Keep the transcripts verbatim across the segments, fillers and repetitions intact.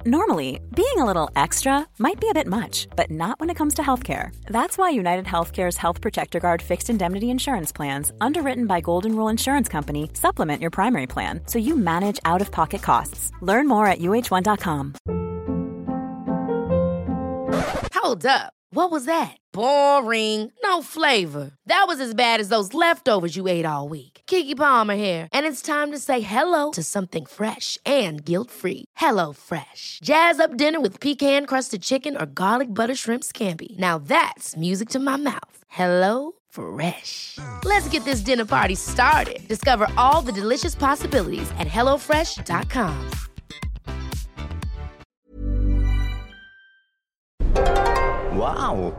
Normally, being a little extra might be a bit much, but not when it comes to healthcare. That's why United Healthcare's Health Protector Guard fixed indemnity insurance plans, underwritten by Golden Rule Insurance Company, supplement your primary plan so you manage out-of-pocket costs. Learn more at U H one dot com. Hold up. What was that? Boring. No flavor. That was as bad as those leftovers you ate all week. Keke Palmer here, and it's time to say hello to something fresh and guilt-free. Hello Fresh. Jazz up dinner with pecan-crusted chicken or garlic butter shrimp scampi. Now that's music to my mouth. Hello Fresh. Let's get this dinner party started. Discover all the delicious possibilities at hello fresh dot com. Wow.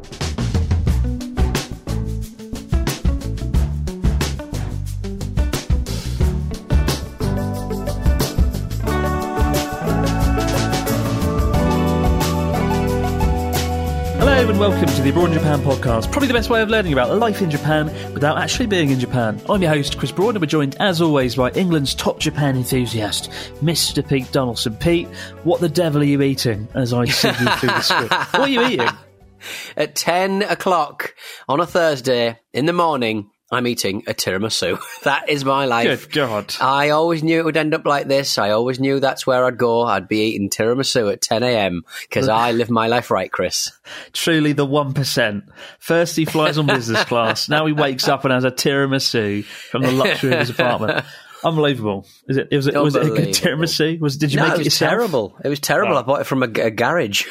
Hello and welcome to the Abroad in Japan podcast, probably the best way of learning about life in Japan without actually being in Japan. I'm your host, Chris Broad, and we're joined, as always, by England's top Japan enthusiast, Mister Pete Donaldson. Pete, what the devil are you eating as I sing you through the script? What are you eating? At ten o'clock on a Thursday in the morning, I'm eating a tiramisu. That is my life. Good God. I always knew it would end up like this. I always knew that's where I'd go. I'd be eating tiramisu at ten a.m. because I live my life right, Chris. Truly the one percent. First he flies on business class. Now he wakes up and has a tiramisu from the luxury of his apartment. Unbelievable. Is it? Was it, was it a good tiramisu? Was did you no, make it, it was yourself? terrible. It was terrible. Oh. I bought it from a, a garage.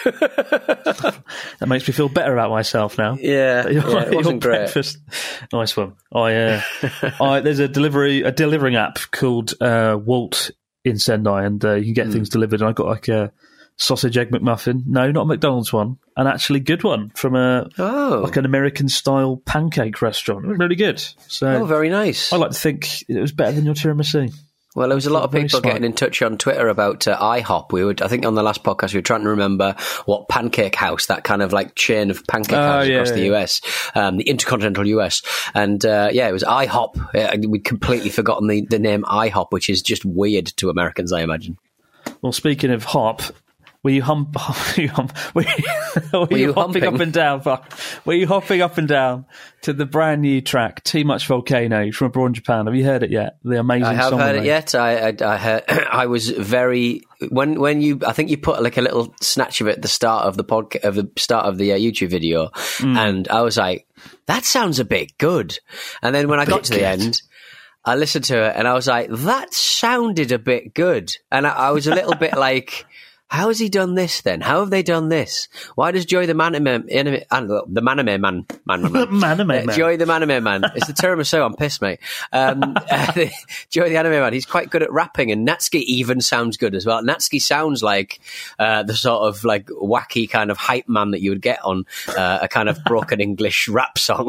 That makes me feel better about myself now. Yeah, your, yeah, it wasn't your great. breakfast. Nice one. I, uh, I there's a delivery a delivering app called uh, Walt in Sendai, and uh, you can get mm. things delivered. And I got like a sausage egg McMuffin. No, not a McDonald's one. An actually good one from a oh. like an American style pancake restaurant. It was really good. So oh, very nice. I like to think it was better than your tiramisu. Well, there was a lot of Very people smart. getting in touch on Twitter about uh, IHOP. We were, I think, on the last podcast, we were trying to remember what Pancake House, that kind of like chain of pancake Oh, houses yeah, across the yeah. U S, um, the intercontinental U S, and uh, yeah, it was IHOP. Uh, we'd completely forgotten the, the name IHOP, which is just weird to Americans, I imagine. Well, speaking of hop, were you hum? Were you, hum, were you, were Were you you hopping humping? up and down? fuck? Were you hopping up and down to the brand new track "Too Much Volcano" from Abroad in Japan? Have you heard it yet? The amazing I have song. heard they it made. yet. I, I, I, heard, I was very when when you. I think you put like a little snatch of it at the start of the podcast of the start of the uh, YouTube video, Mm. and I was like, "That sounds a bit good." And then when I got Bit to the good. end, I listened to it, and I was like, "That sounded a bit good." And I, I was a little bit like, how has he done this then? How have they done this? Why does Joy the Manime, anime, uh, the Manime man, man, man, man. Manime Uh, man. Joy the Manime man. It's the tiramisu. I'm pissed, mate. Um, uh, the, Joy the Anime man. He's quite good at rapping, and Natsuki even sounds good as well. Natsuki sounds like uh, the sort of like wacky kind of hype man that you would get on uh, a kind of broken English rap song.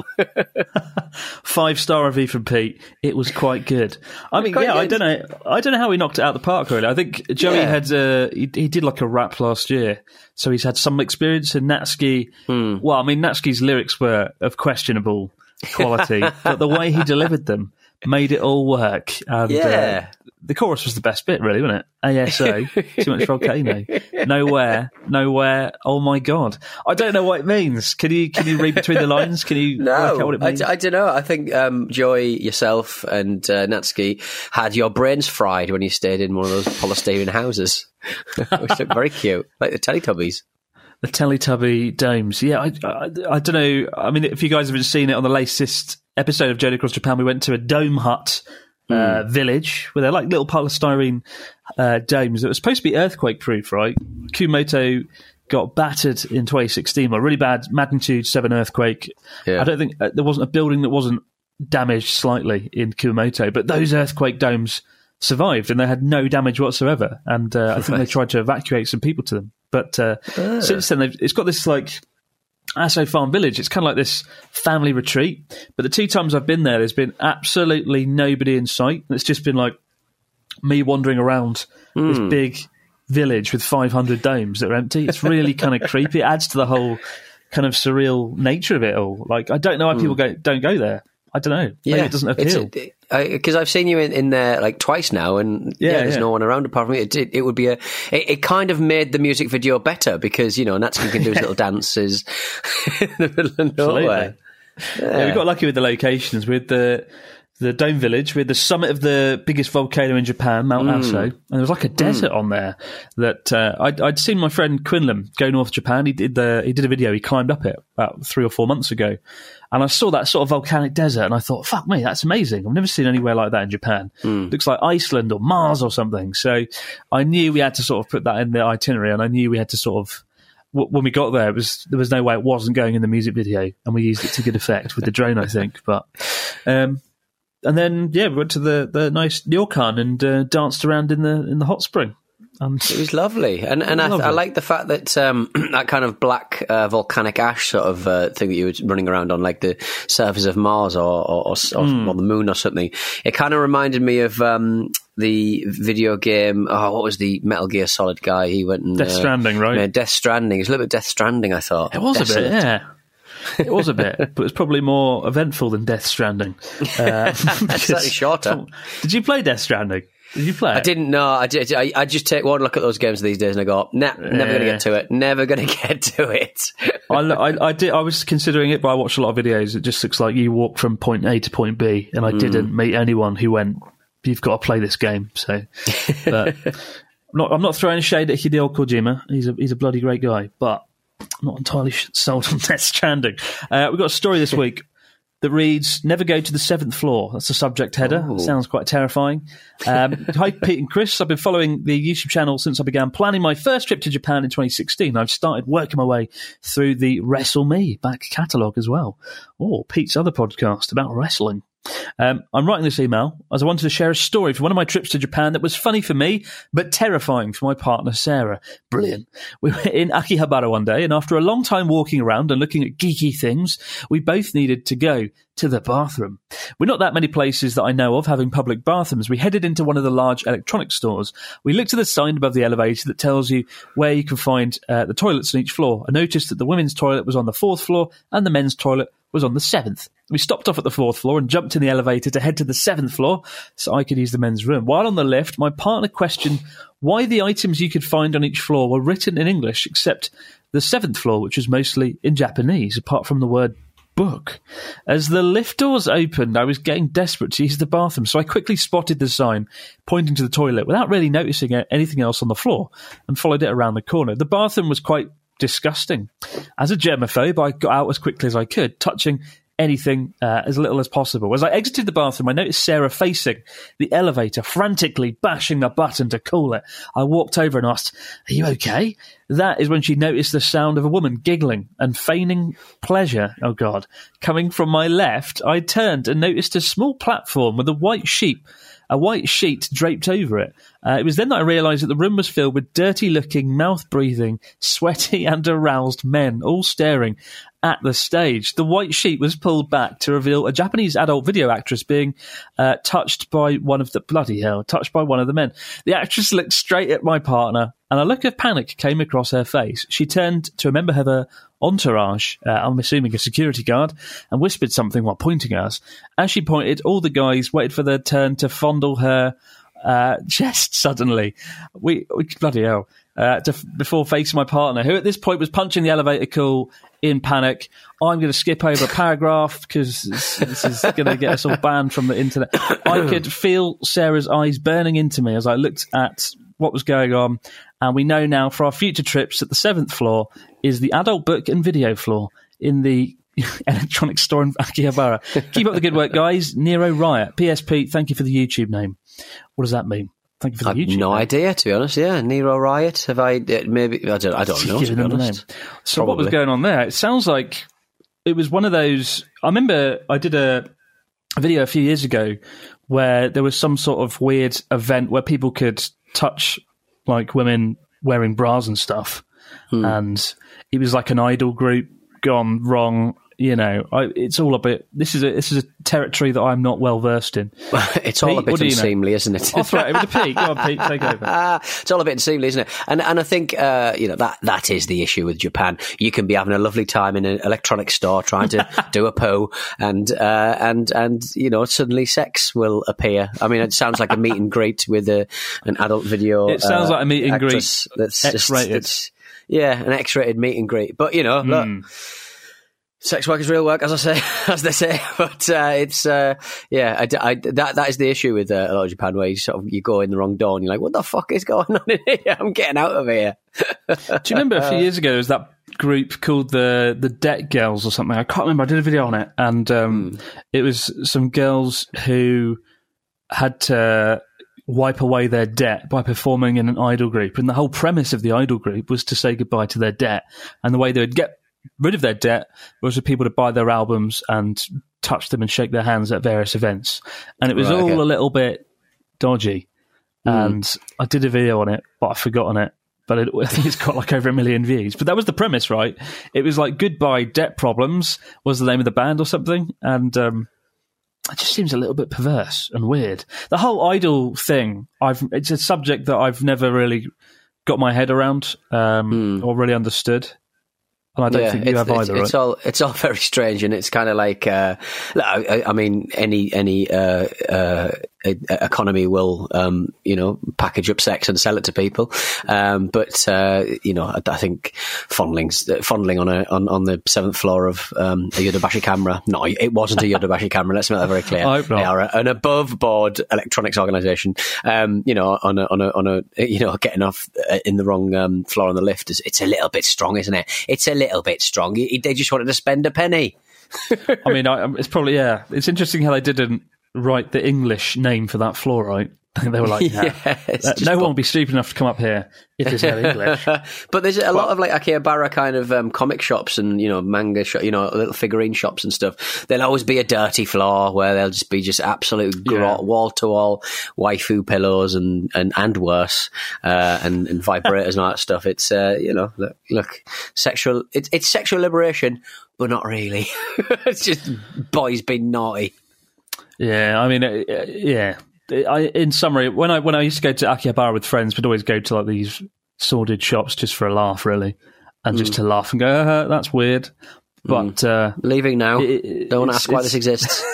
Five star review from Pete. It was quite good. I mean, quite yeah, I good. don't know. I don't know how he knocked it out of the park. Really, I think Joey Yeah. had uh, he, he did like a rap last year, so he's had some experience. And Natsuki, Hmm. well, I mean, Natsuki's lyrics were of questionable quality, but the way he delivered them made it all work. And, Yeah. uh, the chorus was the best bit, really, wasn't it? A S O, too much volcano, nowhere, nowhere. Oh my god, I don't know what it means. Can you can you read between the lines? Can you work out No, what it I, means? d- I don't know. I think um, Joy, yourself, and uh, Natsuki had your brains fried when you stayed in one of those polystyrene houses, which looked very cute, like the Teletubbies. The Teletubby domes. Yeah, I, I, I don't know. I mean, if you guys haven't seen it on the latest episode of Journey Across Japan, we went to a dome hut uh, village where they're like little polystyrene uh, domes that were supposed to be earthquake proof, right? Kumamoto got battered in twenty sixteen, a really bad magnitude seven earthquake. Yeah. I don't think uh, there wasn't a building that wasn't damaged slightly in Kumamoto, but those earthquake domes survived and they had no damage whatsoever. And uh, I think they tried to evacuate some people to them. But uh, since then, they've, it's got this like Aso Farm Village. It's kind of like this family retreat. But the two times I've been there, there's been absolutely nobody in sight. It's just been like me wandering around this big village with five hundred domes that are empty. It's really kind of creepy. It adds to the whole kind of surreal nature of it all. Like, I don't know why people go, don't go there. I don't know. Maybe Yeah, it doesn't appeal. Because I've seen you in, in there like twice now, and yeah, Yeah, there's yeah. no one around apart from me. It, it, it would be a. It, it kind of made the music video better because you know Natsuki can do his little dances in the middle of nowhere. Yeah. Yeah, we got lucky with the locations, with the the Dome Village, with the summit of the biggest volcano in Japan, Mount Mm. Aso, and there was like a desert on there that uh, I'd, I'd seen my friend Quinlan go north Japan. He did the he did a video. He climbed up it about three or four months ago, and I saw that sort of volcanic desert, and I thought, "Fuck me, that's amazing! I've never seen anywhere like that in Japan. Mm. Looks like Iceland or Mars or something." So I knew we had to sort of put that in the itinerary, and I knew we had to sort of. When we got there, it was there was no way it wasn't going in the music video, and we used it to good effect with the drone, I think. But um, and then yeah, we went to the, the nice ryokan and uh, danced around in the in the hot spring. And It was lovely, and and I, Lovely. I like the fact that um, that kind of black uh, volcanic ash sort of uh, thing that you were running around on, like the surface of Mars or or, or, or, Mm. or the moon or something. It kind of reminded me of um, the video game. Oh, what was the Metal Gear Solid guy? He went and Death uh, Stranding, right? made Death Stranding. It was a little bit Death Stranding, I thought. It was Desolate. a bit, yeah. It was a bit, but it was probably more eventful than Death Stranding. Uh, Slightly shorter. Did you play Death Stranding? Did you play it? I didn't know. I, did, I, I just take one look at those games these days and I go, nah, never going to Yeah. get to it. Never going to get to it. I, I, I did. I was considering it, but I watched a lot of videos. It just looks like you walk from point A to point B, and I Mm. didn't meet anyone who went, "You've got to play this game." So, but I'm not, I'm not throwing shade at Hideo Kojima. He's a he's a bloody great guy, but I'm not entirely sold on Death Stranding. Uh, we've got a story this week that reads, "Never go to the seventh floor." That's the subject header. Ooh. Sounds quite terrifying. Um, hi, Pete and Chris. I've been following the YouTube channel since I began planning my first trip to Japan in twenty sixteen. I've started working my way through the Wrestle Me back catalogue as well. Or Pete's other podcast about wrestling. Um, I'm writing this email as I wanted to share a story from one of my trips to Japan that was funny for me, but terrifying for my partner, Sarah. Brilliant. We were in Akihabara one day, and after a long time walking around and looking at geeky things, we both needed to go to the bathroom. We're not that many places that I know of having public bathrooms. We headed into one of the large electronics stores. We looked at the sign above the elevator that tells you where you can find uh, the toilets on each floor. I noticed that the women's toilet was on the fourth floor and the men's toilet was on the seventh. We stopped off at the fourth floor and jumped in the elevator to head to the seventh floor so I could use the men's room. While on the lift, my partner questioned why the items you could find on each floor were written in English except the seventh floor, which was mostly in Japanese, apart from the word book. As the lift doors opened, I was getting desperate to use the bathroom, so I quickly spotted the sign pointing to the toilet without really noticing anything else on the floor and followed it around the corner. The bathroom was quite disgusting. As a germaphobe, I got out as quickly as I could, touching anything uh, as little as possible. As I exited the bathroom, I noticed Sarah facing the elevator, frantically bashing the button to call it. I walked over and asked, "Are you okay?" That is when she noticed the sound of a woman giggling and feigning pleasure, oh God, coming from my left. I turned and noticed a small platform with a white sheet a white sheet draped over it. Uh, it was then that I realised that the room was filled with dirty-looking, mouth-breathing, sweaty and aroused men, all staring at the stage. The white sheet was pulled back to reveal a Japanese adult video actress being uh, touched by one of the... Bloody hell, touched by one of the men. The actress looked straight at my partner, and a look of panic came across her face. She turned to a member of her entourage, uh, I'm assuming a security guard, and whispered something while pointing at us. As she pointed, all the guys waited for their turn to fondle her uh, chest suddenly. We, we bloody hell. Uh, to, before facing my partner, who at this point was punching the elevator call in panic. I'm going to skip over a paragraph because this, this is going to get us all banned from the internet. I could feel Sarah's eyes burning into me as I looked at what was going on, and we know now for our future trips that the seventh floor is the adult book and video floor in the electronics store in Akihabara. Keep up the good work, guys. Nero Riot. P S P, thank you for the YouTube name. What does that mean? Thank you for the I've YouTube no name. idea, to be honest. Yeah, Nero Riot. Have I? uh, Maybe I don't. I don't know. To Giving be them the honest. name. So what was Probably. going on there? It sounds like it was one of those. I remember I did a, a video a few years ago where there was some sort of weird event where people could touch like women wearing bras and stuff, Hmm. and it was like an idol group gone wrong you know, I, it's all a bit. This is a this is a territory that I'm not well versed in. It's all Pete, a bit unseemly, you know? Isn't it? I'll throw it over to Pete. Go on, Pete, take over. It's all a bit unseemly, isn't it? And and I think uh, you know that that is the issue with Japan. You can be having a lovely time in an electronics store trying to do a poo, and uh, and and you know suddenly sex will appear. I mean, it sounds like a meet and greet with a, an adult video. It sounds uh, like a meet and greet that's X-rated. Just, that's, yeah, an X-rated meet and greet. But you know, mm. look. Sex work is real work, as I say, as they say. But uh, it's uh, yeah, I, I, that that is the issue with uh, a lot of Japan, where you sort of you go in the wrong door and you're like, what the fuck is going on in here? I'm getting out of here. Do you remember a few years ago there was that group called the the Debt Girls or something? I can't remember. I did a video on it, and um, mm. it was some girls who had to wipe away their debt by performing in an idol group, and the whole premise of the idol group was to say goodbye to their debt, and the way they would get rid of their debt was for people to buy their albums and touch them and shake their hands at various events. And it was right, all okay. a little bit dodgy. Mm. And I did a video on it, but I've forgotten it. But it, I think it's got like over a million views. But that was the premise, right? It was like Goodbye Debt Problems was the name of the band or something. And um, it just seems a little bit perverse and weird. The whole idol thing, I've it's a subject that I've never really got my head around um, mm. or really understood. And I don't yeah, think you it's, have it's, either. It's right? all it's all very strange, and it's kind of like uh, I, I mean, any any uh, uh, economy will um, you know package up sex and sell it to people, um, but uh, you know I, I think fondling fondling on a on, on the seventh floor of um, a Yodobashi camera. No, it wasn't a Yodobashi camera. Let's make that very clear. I hope not. They are an above board electronics organisation. Um, you know, on a on a on a you know getting off in the wrong um, floor on the lift is it's a little bit strong, isn't it? It's a little bit strong. They just wanted to spend a penny. I mean, I, it's probably, yeah. It's interesting how they didn't write the English name for that floor, right? They were like, yeah, yeah uh, no one will be stupid enough to come up here if there's no English. But there's a but, lot of like Akihabara kind of um, comic shops and, you know, manga shop, you know, little figurine shops and stuff. There'll always be a dirty floor where there'll just be just absolute yeah. wall-to-wall waifu pillows and, and, and worse, uh, and, and vibrators and all that stuff. It's, uh, you know, look, look sexual, it's, it's sexual liberation, but not really. It's just boys being naughty. Yeah, I mean, uh, yeah. I, in summary, when I when I used to go to Akihabara with friends, we'd always go to like these sordid shops just for a laugh, really, and mm. just to laugh and go, uh, "That's weird." But mm. uh, leaving now, it, don't ask why this exists.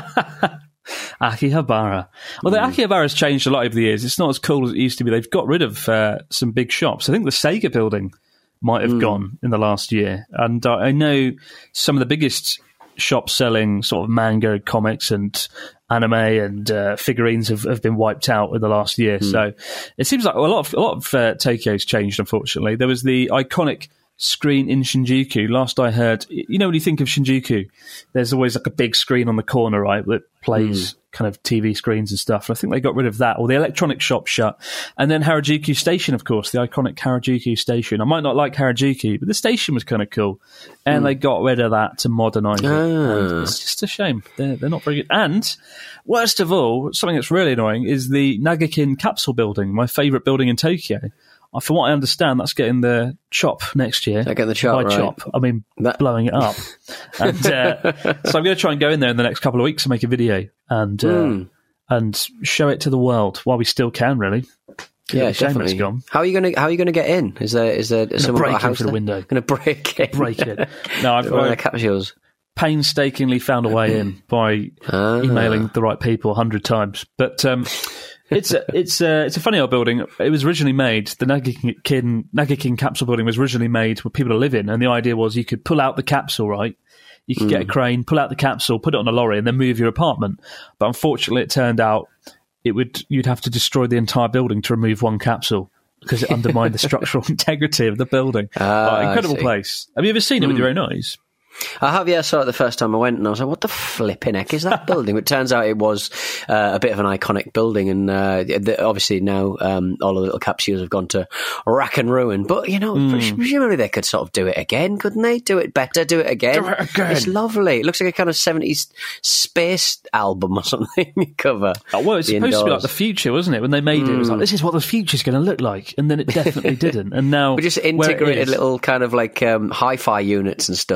Akihabara. Although mm. Akihabara has changed a lot over the years, it's not as cool as it used to be. They've got rid of uh, some big shops. I think the Sega building might have mm. gone in the last year, and uh, I know some of the biggest shops selling sort of manga, comics, and anime and uh, figurines have, have been wiped out in the last year. Mm. So it seems like a lot of a lot of uh, Tokyo's changed. Unfortunately, there was the iconic screen in Shinjuku. Last I heard, you know, when you think of Shinjuku, there's always like a big screen on the corner, right, that plays mm. kind of T V screens and stuff. I think they got rid of that, or the electronic shop shut. And then Harajuku Station, of course, the iconic Harajuku Station. I might not like Harajuku, but the station was kind of cool. And mm. they got rid of that to modernise it. Ah. It's just a shame. They're, they're not very good. And worst of all, something that's really annoying is the Nagakin Capsule Building, my favourite building in Tokyo. From what I understand, that's getting the chop next year. Getting the chop, By right. chop, I mean that... blowing it up. And uh, so I'm going to try and go in there in the next couple of weeks and make a video and uh, mm. and show it to the world while we still can. Really, yeah, definitely. It's gone. How are you going to How are you going to get in? Is there Is there someone break got a house through the window? Going to break it? Break it. No, I've one of the capsules. Painstakingly found a way in by ah. emailing the right people a hundred times, but. Um, It's a, it's a, it's a funny old building. It was originally made, the Nagakin, Nagakin Capsule Building was originally made for people to live in, and the idea was you could pull out the capsule, right? You could mm. get a crane, pull out the capsule, put it on a lorry, and then move your apartment. But unfortunately, it turned out it would you'd have to destroy the entire building to remove one capsule because it undermined the structural integrity of the building. Ah, oh, incredible place. Have you ever seen it mm. with your own eyes? I have, yeah. I saw it the first time I went, and I was like, "What the flipping heck is that building?" But it turns out it was uh, a bit of an iconic building, and uh, the, obviously now um, all the little capsules have gone to rack and ruin. But you know, mm. presumably they could sort of do it again, couldn't they? Do it better, do it again. Do it again. It's lovely. It looks like a kind of seventies space album or something cover. Oh, well, it's supposed indoors. to be like the future, wasn't it? When they made mm. it, it was like, this is what the future's going to look like, and then it definitely didn't. And now, we just integrated little kind of like um, hi-fi units and stuff. It looks like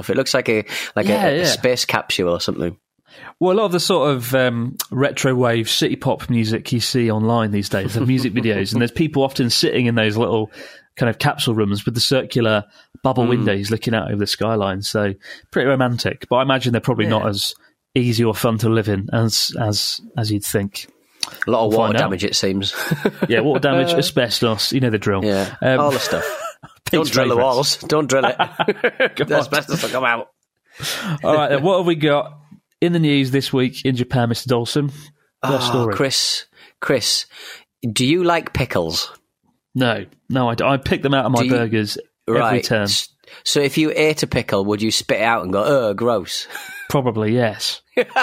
like a like Yeah, a, a yeah. space capsule or something. Well, a lot of the sort of um, retro wave city pop music you see online these days, the music videos, and there's people often sitting in those little kind of capsule rooms with the circular bubble Mm. windows looking out over the skyline. So pretty romantic, but I imagine they're probably not as easy or fun to live in as as as you'd think. A lot of We'll water find out. damage, it seems. Yeah, water damage, asbestos, you know the drill. Yeah, Um, all the stuff. Don't Pete's drill the favourites. walls. Don't drill it. God. The asbestos will come out. All right, then, what have we got in the news this week in Japan, Mister Dawson? What Oh, story? Chris, Chris, do you like pickles? No, no, I, d- I pick them out of my Do you- burgers every Right. turn. S- So if you ate a pickle, would you spit it out and go, "Oh, gross"? Probably, yes.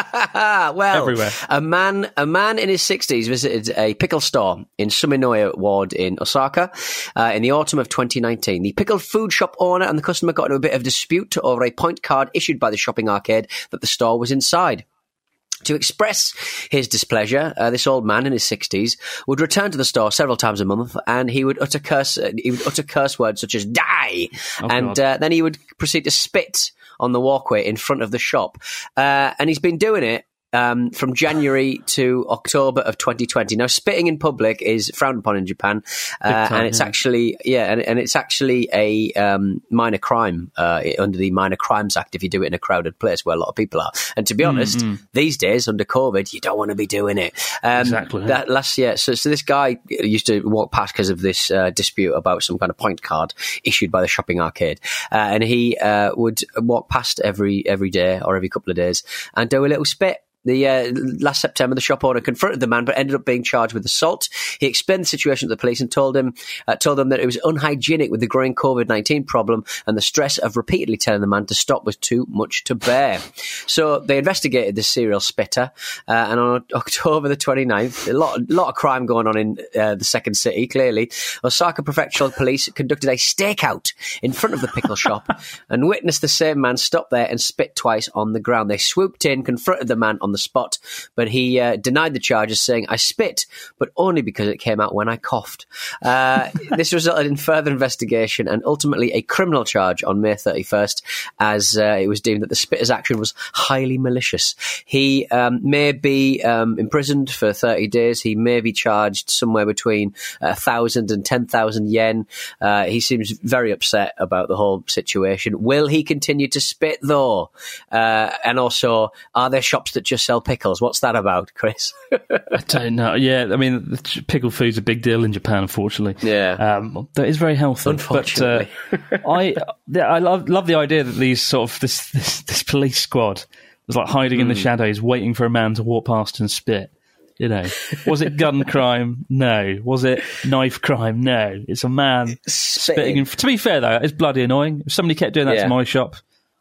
Well, Everywhere. a man, a man in his sixties visited a pickle store in Suminoya Ward in Osaka uh, in the autumn of twenty nineteen. The pickle food shop owner and the customer got into a bit of dispute over a point card issued by the shopping arcade that the store was inside. To express his displeasure, uh, this old man in his sixties would return to the store several times a month, and he would utter curse. Uh, he would utter curse words such as "die," Oh, and God. uh, then he would proceed to spit on the walkway in front of the shop. Uh, and he's been doing it um, from January to October of twenty twenty. Now, spitting in public is frowned upon in Japan, uh, time, and it's yeah. actually yeah, and, and it's actually a um, minor crime uh, under the Minor Crimes Act if you do it in a crowded place where a lot of people are. And to be honest, these days under COVID, you don't want to be doing it. Um, Exactly. That last year, so so this guy used to walk past because of this uh, dispute about some kind of point card issued by the shopping arcade, uh, and he uh, would walk past every every day or every couple of days and do a little spit. The uh, last September, the shop owner confronted the man, but ended up being charged with assault. He explained the situation to the police and told him, uh, told them that it was unhygienic with the growing COVID nineteen problem, and the stress of repeatedly telling the man to stop was too much to bear. So they investigated this serial spitter, uh, and on October the twenty-ninth, a lot, a lot of crime going on in uh, the second city. Clearly, Osaka Prefectural Police conducted a stakeout in front of the pickle shop and witnessed the same man stop there and spit twice on the ground. They swooped in, confronted the man on the spot, but he uh, denied the charges, saying, "I spit, but only because it came out when I coughed." Uh, this resulted in further investigation and ultimately a criminal charge on May thirty-first, as uh, it was deemed that the spitter's action was highly malicious. He um, may be um, imprisoned for thirty days. He may be charged somewhere between a thousand and ten thousand yen. Uh, he seems very upset about the whole situation. Will he continue to spit, though? Uh, and also, are there shops that just sell pickles? What's that about, Chris? I don't know. Yeah, I mean, the ch- pickle food's a big deal in Japan, unfortunately. Yeah. um, that is very healthy. Unfortunately. But, uh, I yeah, I love love the idea that these sort of this this, this police squad was like hiding in the shadows, waiting for a man to walk past and spit. You know, was it gun crime? No. Was it knife crime? No. It's a man spitting. In, to be fair, though, it's bloody annoying. If somebody kept doing that Yeah. to my shop,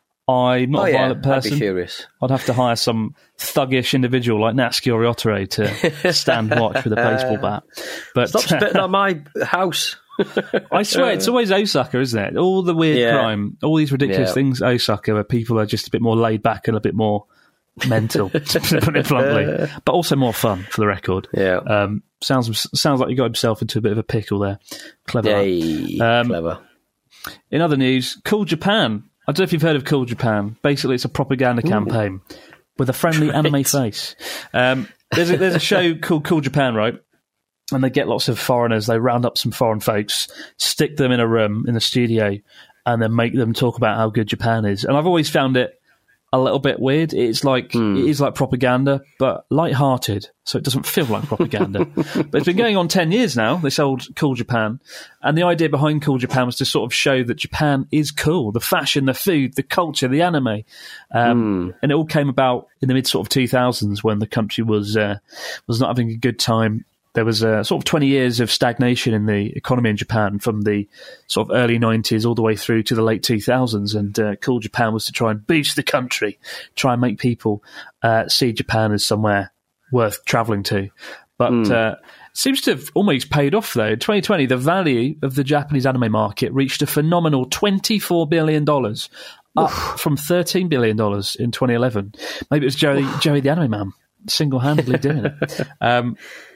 I'm not Oh, a yeah, violent person. I'd be furious. I'd have to hire some thuggish individual like Natsuki Oriotare to stand watch with a baseball bat. But Stop spitting on my house. I swear, it's always Osaka, isn't it? All the weird Yeah. crime, all these ridiculous Yeah. things, Osaka, where people are just a bit more laid back and a bit more mental, to put it bluntly, but also more fun, for the record. Yeah. Um, sounds sounds like you got himself into a bit of a pickle there. Clever. lad. Yay, Um, clever. In other news, Cool Japan. I don't know if you've heard of Cool Japan. Basically, it's a propaganda campaign with a friendly anime face. Um, there's, a, there's a show called Cool Japan, right? And they get lots of foreigners. They round up some foreign folks, stick them in a room in the studio, and then make them talk about how good Japan is. And I've always found it a little bit weird. It's like Hmm. it is like propaganda, but light-hearted, so it doesn't feel like propaganda. But it's been going on ten years now, this old Cool Japan, and the idea behind Cool Japan was to sort of show that Japan is cool, the fashion, the food, the culture, the anime. Um, and it all came about in the mid sort of two thousands when the country was uh, was not having a good time. There was a sort of twenty years of stagnation in the economy in Japan from the sort of early nineties all the way through to the late two thousands. And uh, Cool Japan was to try and boost the country, try and make people uh, see Japan as somewhere worth travelling to. But mm. uh, it seems to have almost paid off, though. In twenty twenty, the value of the Japanese anime market reached a phenomenal twenty-four billion dollars, up Oof. from thirteen billion dollars in twenty eleven. Maybe it was Joey, Joey the Anime Man single-handedly doing it. Um,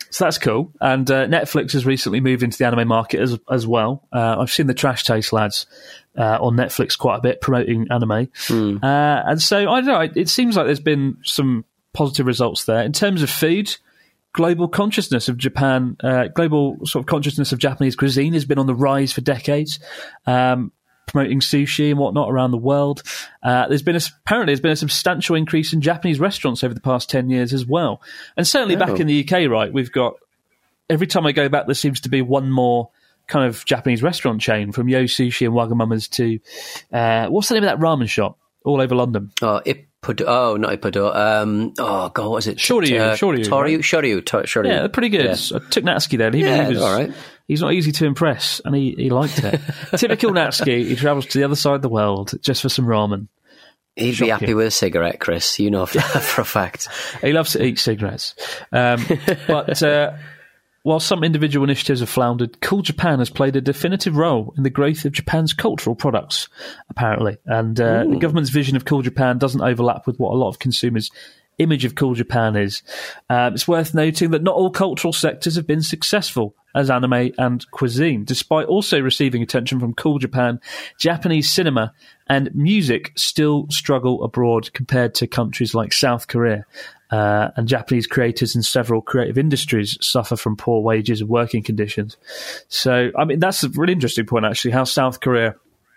So that's cool. And uh, Netflix has recently moved into the anime market as as well. Uh, I've seen the Trash Taste lads uh, on Netflix quite a bit promoting anime. Mm. Uh, and so, I don't know, it, it seems like there's been some positive results there. In terms of food, global consciousness of Japan, uh, global sort of consciousness of Japanese cuisine has been on the rise for decades. Um promoting sushi and whatnot around the world. Uh, there's been a, apparently there's been a substantial increase in Japanese restaurants over the past ten years as well. And certainly oh. back in the U K, right, we've got, every time I go back, there seems to be one more kind of Japanese restaurant chain, from Yo Sushi and Wagamama's to, uh, what's the name of that ramen shop all over London? Oh, Ippudo. Oh, not Ippudo. Um, oh, God, what was it? Shoryu. Uh, Shoryu. Shoryu. Right? Shoryu. Shoryu. Yeah, they're pretty good. Yeah. I took Natsuki there. And he, yeah, he was all right. He's not easy to impress, and he, he liked it. Typical Natsuki, he travels to the other side of the world just for some ramen. He'd Shocking. be happy with a cigarette, Chris. You know for, for a fact. He loves to eat cigarettes. Um, but uh, while some individual initiatives have floundered, Cool Japan has played a definitive role in the growth of Japan's cultural products, apparently. And uh, the government's vision of Cool Japan doesn't overlap with what a lot of consumers' image of Cool Japan is. Um, it's worth noting that not all cultural sectors have been successful as anime and cuisine. Despite also receiving attention from Cool Japan, Japanese cinema and music still struggle abroad compared to countries like South Korea. Uh, and Japanese creators in several creative industries suffer from poor wages and working conditions. So, I mean, that's a really interesting point, actually, how South Korea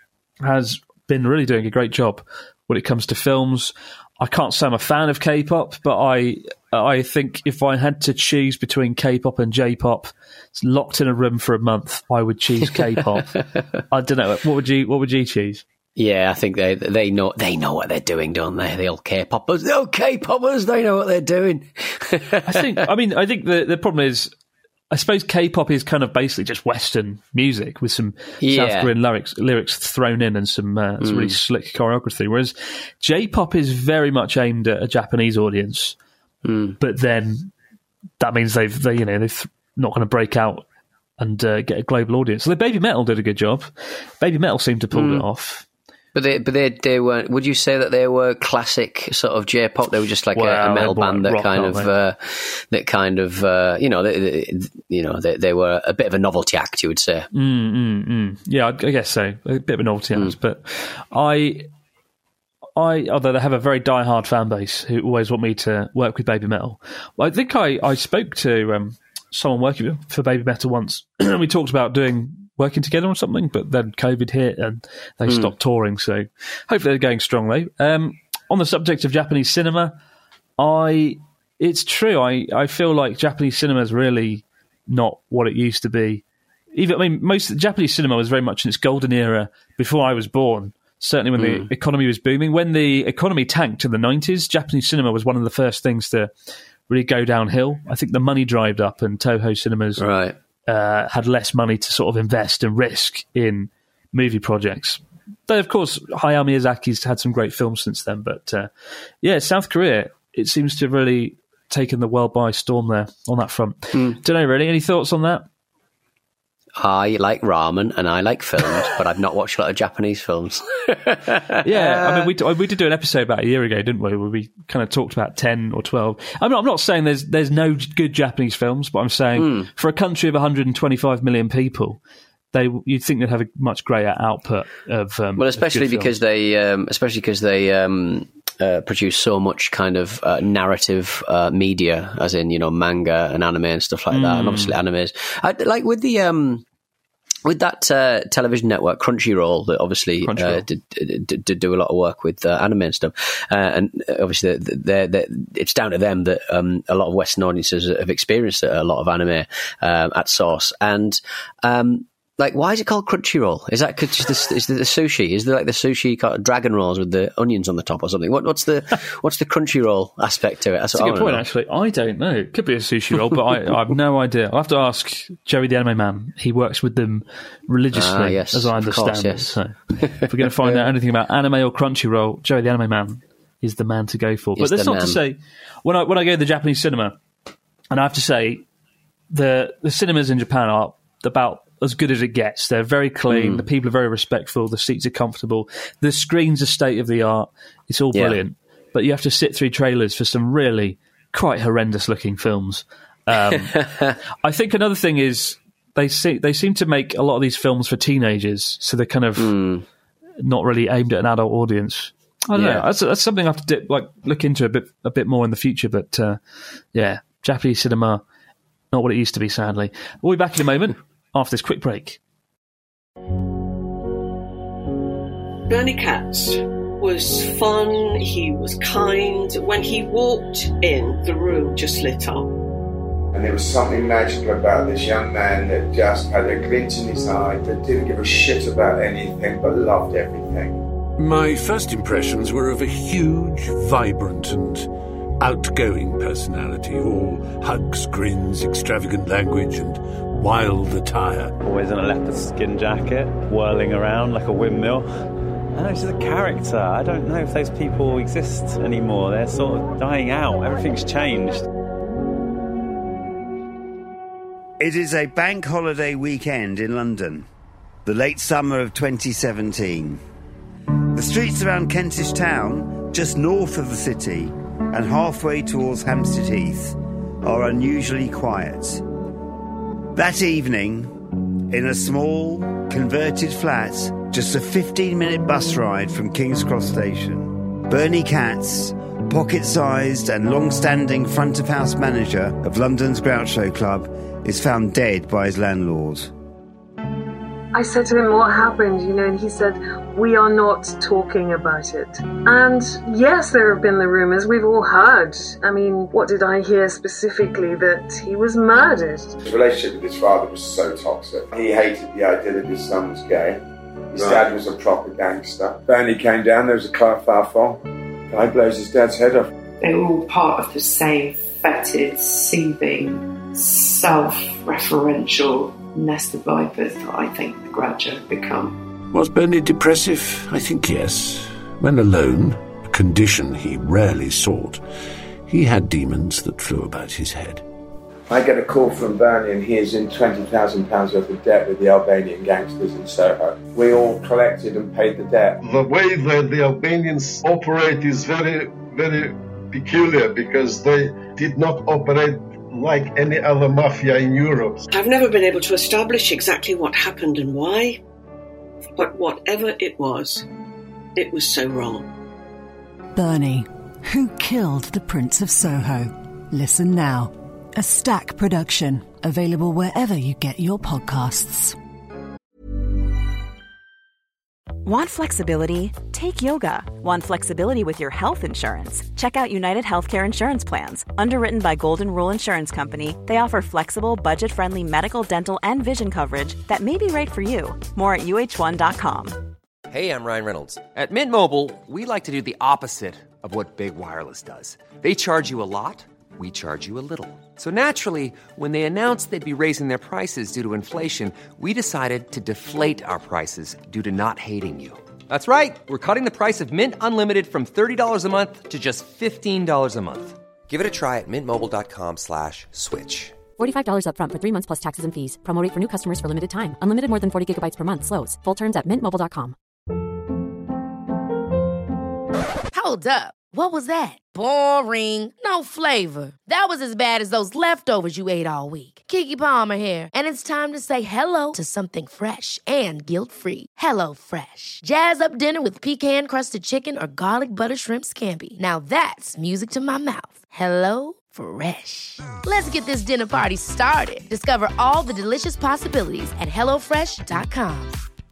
has been really doing a great job when it comes to films. I can't say I'm a fan of K-pop, but I I think if I had to choose between K-pop and J-pop, it's locked in a room for a month, I would choose K-pop. I don't know. What would you What would you choose? Yeah, I think they they know they know what they're doing, don't they? The old K-poppers, the old K-poppers, they know what they're doing. I think. I mean, I think the the problem is, I suppose K-pop is kind of basically just Western music with some yeah. South Korean lyrics lyrics thrown in and some, uh, some mm. really slick choreography. Whereas J-pop is very much aimed at a Japanese audience, mm. but then that means they've they you know they're not going to break out and uh, get a global audience. So the Baby Metal did a good job. Baby Metal seemed to pull mm. it off. But they, but they, they weren't. Would you say that they were classic sort of J-pop? They were just like well, a, a metal band that kind, of, uh, that kind of, uh, you know, they, they, you know, they, they were a bit of a novelty act. You would say. Mm, mm, mm. Yeah, I, I guess so. A bit of a novelty mm. act, but I, I, although they have a very die-hard fan base who always want me to work with Baby Metal. I think I, I spoke to um, someone working for Baby Metal once. We talked about doing. working together on something, but then COVID hit and they mm. stopped touring, so hopefully they're going strongly. Um, on the subject of Japanese cinema, I it's true, I, I feel like Japanese cinema is really not what it used to be. Even I mean, most Japanese cinema was very much in its golden era before I was born, certainly when mm. the economy was booming. When the economy tanked in the nineties, Japanese cinema was one of the first things to really go downhill. I think the money dried up and Toho cinemas right. Uh, had less money to sort of invest and risk in movie projects. Though, of course, Hayao Miyazaki's had some great films since then. But, uh, yeah, South Korea, it seems to have really taken the world by storm there on that front. Mm. Don't know, really. Any thoughts on that? I like ramen and I like films, but I've not watched a lot of Japanese films. Yeah, I mean, we we did do an episode about a year ago, didn't we, where we kind of talked about ten or twelve. I'm not, I'm not saying there's there's no good Japanese films, but I'm saying mm. for a country of one hundred twenty-five million people, they you'd think they'd have a much greater output of um, well, especially of because they, um, especially because they. Um, Uh, produce so much kind of uh, narrative uh, media, as in, you know, manga and anime and stuff like mm. that, and obviously animes. I, like with the um, with that uh, television network Crunchyroll, that obviously Crunchyroll. Uh, did, did, did do a lot of work with uh, anime and stuff, uh, and obviously they're, they're, it's down to them that um, a lot of Western audiences have experienced a lot of anime um, at source, and. Um, Like, why is it called Crunchyroll? Is that cause the, is the, the sushi? Is there like the sushi dragon rolls with the onions on the top or something? What, what's the what's the Crunchyroll aspect to it? That's, That's a good point, know. actually. I don't know. It could be a sushi roll, but I, I have no idea. I'll have to ask Joey the Anime Man. He works with them religiously, ah, yes, as I understand course, yes. it. So if we're going to find out anything about anime or Crunchyroll, Joey the Anime Man is the man to go for. But that's not man. to say, when I when I go to the Japanese cinema, and I have to say, the the cinemas in Japan are about as good as it gets. They're very clean. Mm. The people are very respectful. The seats are comfortable. The screens are state of the art. It's all brilliant. Yeah. But you have to sit through trailers for some really quite horrendous looking films. Um, I think another thing is they see, they seem to make a lot of these films for teenagers, so they're kind of mm. not really aimed at an adult audience. I don't yeah. know. That's, that's something I have to dip, like look into a bit a bit more in the future. But uh, yeah, Japanese cinema, not what it used to be, sadly. We'll be back in a moment after this quick break. Bernie Katz was fun, he was kind. When he walked in, the room just lit up. And there was something magical about this young man that just had a glint in his eye, that didn't give a shit about anything but loved everything. My first impressions were of a huge, vibrant and outgoing personality, all hugs, grins, extravagant language and wild attire. Always in a leopard skin jacket, whirling around like a windmill. I don't know, she's a character. I don't know if those people exist anymore. They're sort of dying out. Everything's changed. It is a bank holiday weekend in London, the late summer of twenty seventeen. The streets around Kentish Town, just north of the city and halfway towards Hampstead Heath, are unusually quiet. That evening, in a small, converted flat, just a fifteen-minute bus ride from King's Cross Station, Bernie Katz, pocket-sized and long-standing front-of-house manager of London's Groucho Club, is found dead by his landlord. I said to him, what happened, you know, and he said, we are not talking about it. And yes, there have been the rumours, we've all heard. I mean, what did I hear specifically? That he was murdered. His relationship with his father was so toxic. He hated the idea that his son was gay. His right. dad was a proper gangster. Bernie came down, there was a kerfuffle. Guy blows his dad's head off. They were all part of the same fetid, seething, self-referential nest of vipers that I think the Groucho have become. Was Bernie depressive? I think yes. When alone, a condition he rarely sought, he had demons that flew about his head. I get a call from Bernie and he is in twenty thousand pounds worth of debt with the Albanian gangsters in Soho. We all collected and paid the debt. The way that the Albanians operate is very, very peculiar because they did not operate like any other mafia in Europe. I've never been able to establish exactly what happened and why, but whatever it was, it was so wrong. Bernie, who killed the Prince of Soho? Listen now. A Stack production, available wherever you get your podcasts. Want flexibility? Take yoga. Want flexibility with your health insurance? Check out United Healthcare Insurance Plans. Underwritten by Golden Rule Insurance Company, they offer flexible, budget-friendly medical, dental, and vision coverage that may be right for you. More at U H one dot com. Hey, I'm Ryan Reynolds. At Mint Mobile, we like to do the opposite of what Big Wireless does. They charge you a lot. We charge you a little. So naturally, when they announced they'd be raising their prices due to inflation, we decided to deflate our prices due to not hating you. That's right. We're cutting the price of Mint Unlimited from thirty dollars a month to just fifteen dollars a month. Give it a try at mintmobile.com slash switch. forty-five dollars up front for three months plus taxes and fees. Promo rate for new customers for limited time. Unlimited more than forty gigabytes per month. Slows full terms at mint mobile dot com. Hold up. What was that? Boring. No flavor. That was as bad as those leftovers you ate all week. Keke Palmer here, and it's time to say hello to something fresh and guilt-free. Hello Fresh. Jazz up dinner with pecan-crusted chicken or garlic butter shrimp scampi. Now that's music to my mouth. Hello Fresh. Let's get this dinner party started. Discover all the delicious possibilities at hello fresh dot com.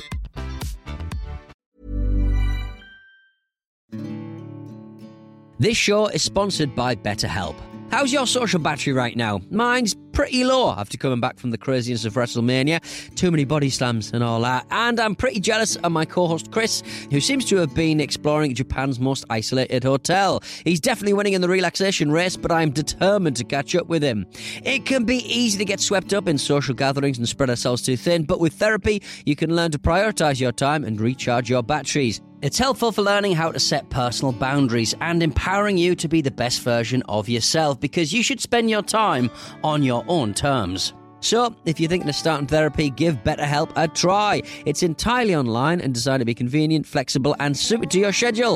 This show is sponsored by BetterHelp. How's your social battery right now? Mine's pretty low after coming back from the craziness of WrestleMania. Too many body slams and all that. And I'm pretty jealous of my co-host Chris, who seems to have been exploring Japan's most isolated hotel. He's definitely winning in the relaxation race, but I'm determined to catch up with him. It can be easy to get swept up in social gatherings and spread ourselves too thin, but with therapy, you can learn to prioritise your time and recharge your batteries. It's helpful for learning how to set personal boundaries and empowering you to be the best version of yourself, because you should spend your time on your own terms. So, if you're thinking of starting therapy, give BetterHelp a try. It's entirely online and designed to be convenient, flexible and suited to your schedule.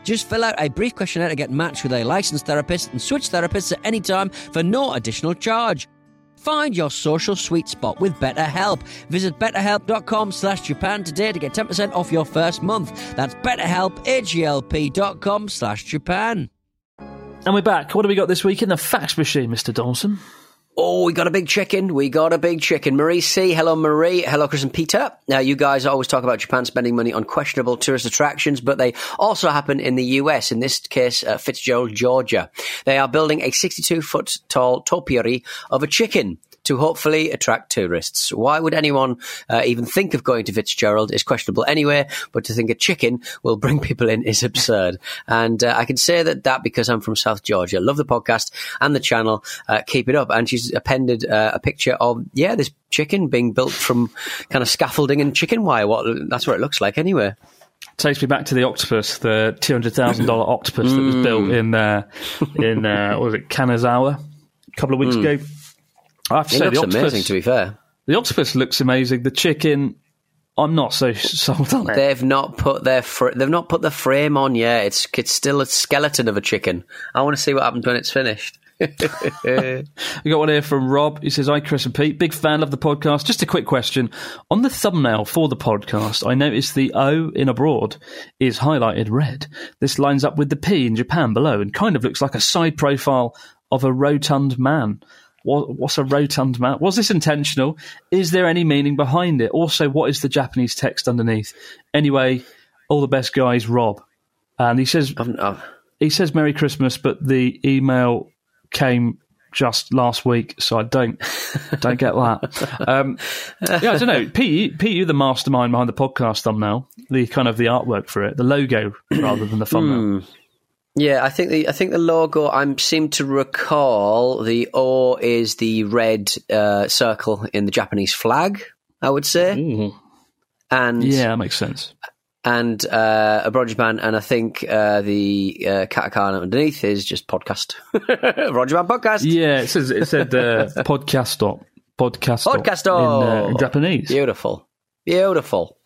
Just fill out a brief questionnaire to get matched with a licensed therapist and switch therapists at any time for no additional charge. Find your social sweet spot with BetterHelp. Visit betterhelp.com slash Japan today to get ten percent off your first month. That's betterhelp, H-E-L-P dot com slash Japan. And we're back. What have we got this week in the fax machine, Mister Dawson? Oh, we got a big chicken. We got a big chicken. Marie C. Hello, Marie. Hello, Chris and Peter. Now, you guys always talk about Japan spending money on questionable tourist attractions, but they also happen in the U S, in this case, uh, Fitzgerald, Georgia. They are building a sixty-two foot tall topiary of a chicken to hopefully attract tourists. Why would anyone uh, even think of going to Fitzgerald is questionable anyway, but to think a chicken will bring people in is absurd. And uh, I can say that that because I'm from South Georgia. Love the podcast and the channel. Uh, keep it up. And she's appended uh, a picture of, yeah, this chicken being built from kind of scaffolding and chicken wire. What That's what it looks like anyway. Takes me back to the octopus, the two hundred thousand dollars octopus that was built in, uh, in uh, what was it, Kanazawa a couple of weeks mm. ago. I have to it say, looks the octopus, amazing, to be fair. The octopus looks amazing. The chicken, I'm not so sold on it. They've not put their fr- they've not put the frame on yet. It's it's still a skeleton of a chicken. I want to see what happens when it's finished. We got one here from Rob. He says, "Hi, Chris and Pete. Big fan of the podcast. Just a quick question. On the thumbnail for the podcast, I noticed the O in abroad is highlighted red. This lines up with the P in Japan below and kind of looks like a side profile of a rotund man. What, what's a rotund man? Was this intentional? Is there any meaning behind it? Also, what is the Japanese text underneath? Anyway, all the best, guys, Rob." And he says, uh, he says Merry Christmas, but the email came just last week, so I don't don't get that. Um, yeah, I don't know. Pete, Pete, you're the mastermind behind the podcast thumbnail, the kind of the artwork for it, the logo rather than the thumbnail. Hmm. Yeah, I think the I think the logo. I seem to recall the O is the red uh, circle in the Japanese flag. I would say, Ooh. and yeah, that makes sense. And uh, Abroad Japan, and I think uh, the uh, katakana underneath is just podcast. Abroad Japan podcast. Yeah, it says it said uh, podcasto, podcasto, podcasto in, uh, in Japanese. Beautiful, beautiful.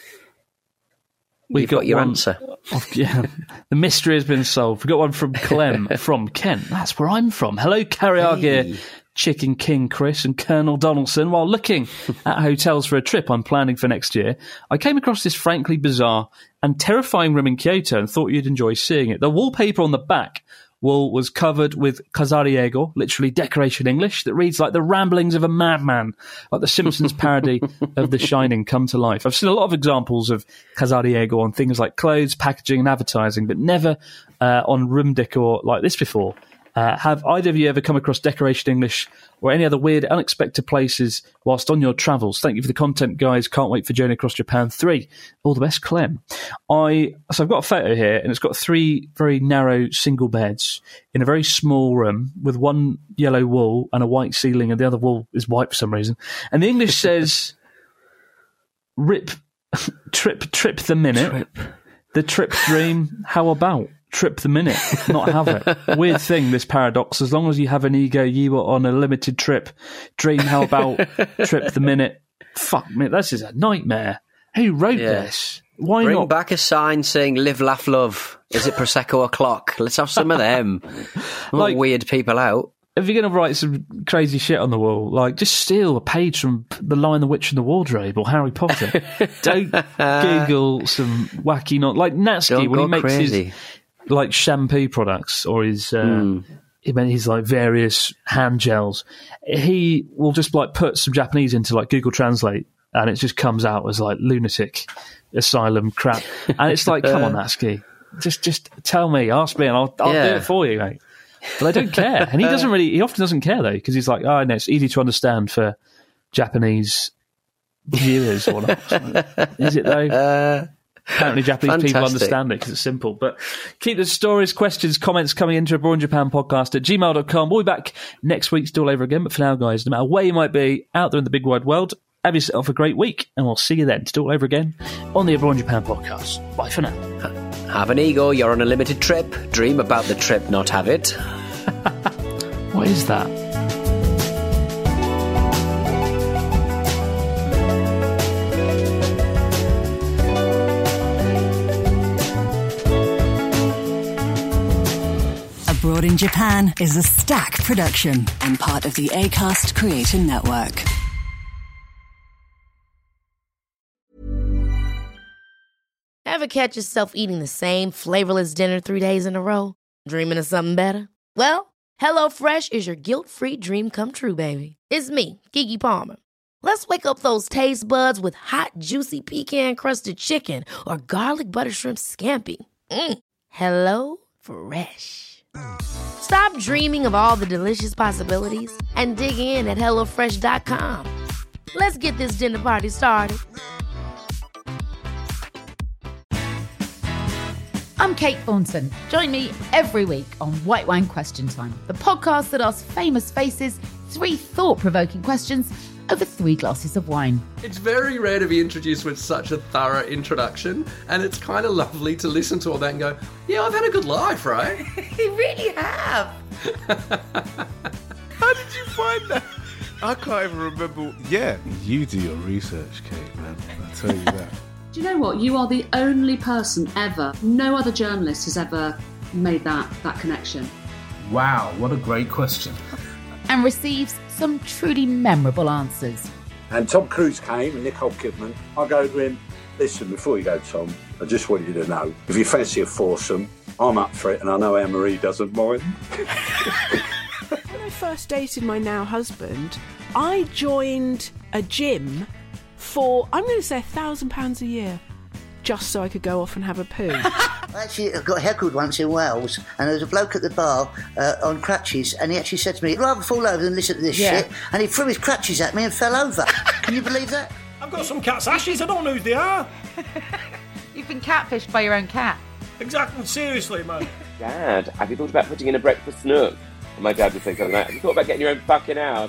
We've You've got, got your one, answer. Oh, yeah, the mystery has been solved. We've got one from Clem from Kent. That's where I'm from. Hello, Carriagear, hey. Chicken King Chris and Colonel Donaldson. While looking at hotels for a trip I'm planning for next year, I came across this frankly bizarre and terrifying room in Kyoto and thought you'd enjoy seeing it. The wallpaper on the back wall was covered with kazariego, literally decoration English, that reads like the ramblings of a madman, like the Simpsons parody of The Shining come to life. I've seen a lot of examples of kazariego on things like clothes, packaging and advertising, but never uh, on room decor like this before. Uh, have either of you ever come across decoration English or any other weird, unexpected places whilst on your travels? Thank you for the content, guys. Can't wait for Journey Across Japan three. All the best, Clem. I so I've got a photo here, and it's got three very narrow single beds in a very small room with one yellow wall and a white ceiling, and the other wall is white for some reason. And the English says, "Rip, trip, trip the minute, trip. The trip dream. How about?" Trip the minute, not have it. Weird thing, this paradox. As long as you have an ego, you are on a limited trip. Dream, how about trip the minute? Fuck me, this is a nightmare. Who wrote yeah. this? Why Bring not? back a sign saying live, laugh, love. Is it Prosecco o'clock? Let's have some of them. Like, weird people out. If you're going to write some crazy shit on the wall, like, just steal a page from The Lion, the Witch and the Wardrobe or Harry Potter. Don't Google some wacky... not like Natsuki, Don't when go he makes crazy. his... like shampoo products or his uh, mm. his like various hand gels, he will just like put some Japanese into like Google Translate and it just comes out as like lunatic asylum crap. And it's like, come on, Natsuki, just just tell me, ask me, and I'll I'll yeah. do it for you, mate. But I don't care, and he doesn't really. He often doesn't care though, because he's like, oh no, it's easy to understand for Japanese viewers. Or not. Is it though? Uh, Apparently Japanese Fantastic. people understand it because it's simple. But keep the stories, questions, comments coming into Abroad Japan podcast at gmail dot com. We'll be back next week, still over again. But for now, guys, no matter where you might be out there in the big wide world, have yourself a great week. And we'll see you then, still over again on the Abroad Japan podcast. Bye for now. Have an ego. You're on a limited trip. Dream about the trip, not have it. What is that? in Japan is a Stack production and part of the Acast Creator Network. Ever catch yourself eating the same flavorless dinner three days in a row? Dreaming of something better? Well, HelloFresh is your guilt-free dream come true, baby. It's me, Keke Palmer. Let's wake up those taste buds with hot, juicy pecan-crusted chicken or garlic butter shrimp scampi. Mm. Hello Fresh. Stop dreaming of all the delicious possibilities and dig in at hello fresh dot com. Let's get this dinner party started. I'm Kate Thornton. Join me every week on White Wine Question Time, the podcast that asks famous faces three thought-provoking questions over three glasses of wine. It's very rare to be introduced with such a thorough introduction, and it's kind of lovely to listen to all that and go, yeah, I've had a good life, right? You really have. How did you find that? I can't even remember. Yeah, you do your research, Kate, man. I'll tell you that. Do you know what? You are the only person ever, no other journalist has ever made that, that connection. Wow, what a great question. And receives some truly memorable answers. And Tom Cruise came and Nicole Kidman. I go to him, listen, before you go, Tom, I just want you to know, if you fancy a foursome, I'm up for it, and I know Anne-Marie doesn't mind. When I first dated my now husband, I joined a gym for, I'm going to say, a thousand pounds a year, just so I could go off and have a poo. I actually got heckled once in Wales, and there was a bloke at the bar uh, on crutches, and he actually said to me, "I'd rather fall over than listen to this Yeah. shit," and he threw his crutches at me and fell over. Can you believe that? I've got some cat's ashes, I don't know who they are. You've been catfished by your own cat. Exactly, seriously, man. Dad, have you thought about putting in a breakfast nook? And my dad would say something like, have you thought about getting your own fucking house?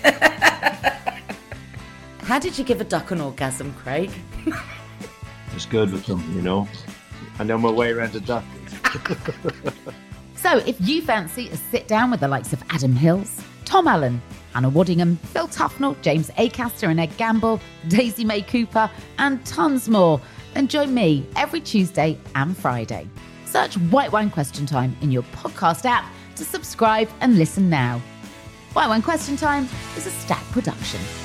How did you give a duck an orgasm, Craig? It's good with them, you know. I know my way around a duck. So if you fancy a sit down with the likes of Adam Hills, Tom Allen, Anna Waddingham, Phil Tufnell, James Acaster and Ed Gamble, Daisy May Cooper, and tons more, then join me every Tuesday and Friday. Search White Wine Question Time in your podcast app to subscribe and listen now. White Wine Question Time is a Stack production.